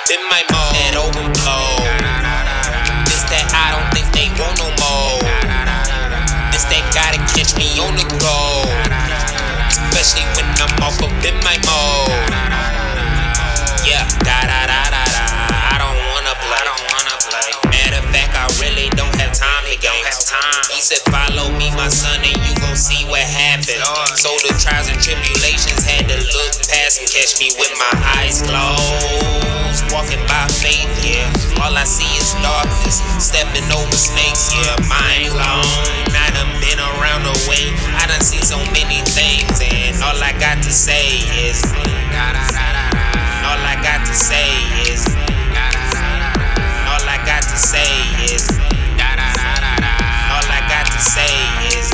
in my mode. That overflow. This that I don't think they want no more. This that gotta catch me on the go. Especially when I'm off up in my mode. Yeah, I don't wanna play. Matter of fact, I really don't have time to game. He said, follow me, my son, and you gon' see what happened. So the trials and tribulations had to look past and catch me with my eyes closed. Walking by faith, yeah. All I see is darkness. Stepping over snakes, yeah. Mind blown. I done been around the way. I done seen so many things, and all I got to say is all I got to say is all I got to say is all I got to say is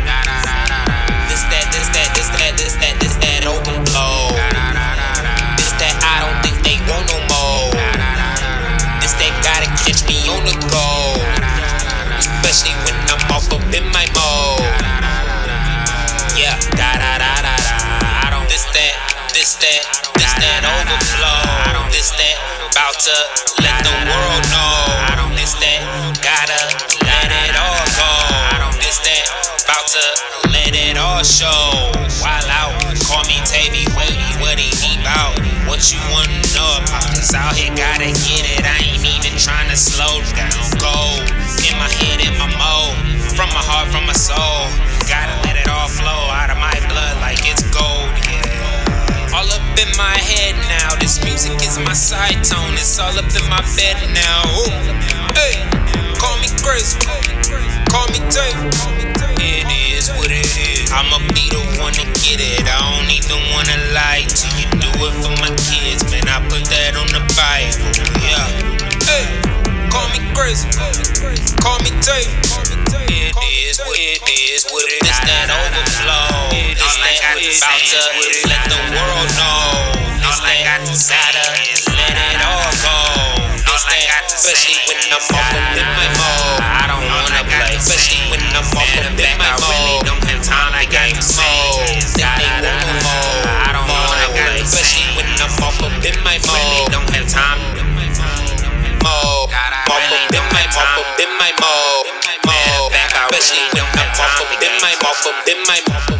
this that overflow. This that I don't think they want no more. This that gotta catch me on the go. Especially when I'm off up in my mode. Yeah, I don't this that overflow. This that about to let the world know. This that gotta let it all go. This that about to let it all show. Wild out, call me Tavy, wavy, what he deep out. What you wanna know about this out here, gotta get it. I ain't even trying to slow down. Go in my head, in my mode. From my heart, from my soul. Gotta let it all flow out of my blood like it's gold, yeah. All up in my head now. This music is my side tone. It's all up in my bed now. Ooh. Hey, call me crazy, call me Dave. It is what it is. I'ma be the one to get it. I don't even wanna lie to you. Do it for my kids, man. I put that on the Bible. Yeah. Hey, call me crazy, call me Dave. It is what it is. This that overflow. This that about to let the world know. This that gotta let it all go. This that especially when I'm off up in my mode. I don't wanna play. Especially when I'm off up in my mode. I really don't have time to game mode. Think they want no more. I don't wanna play. Especially when I'm off up in my mode. Really don't have time. Mode. Off up in my mode. Especially when I'm off up in my mode.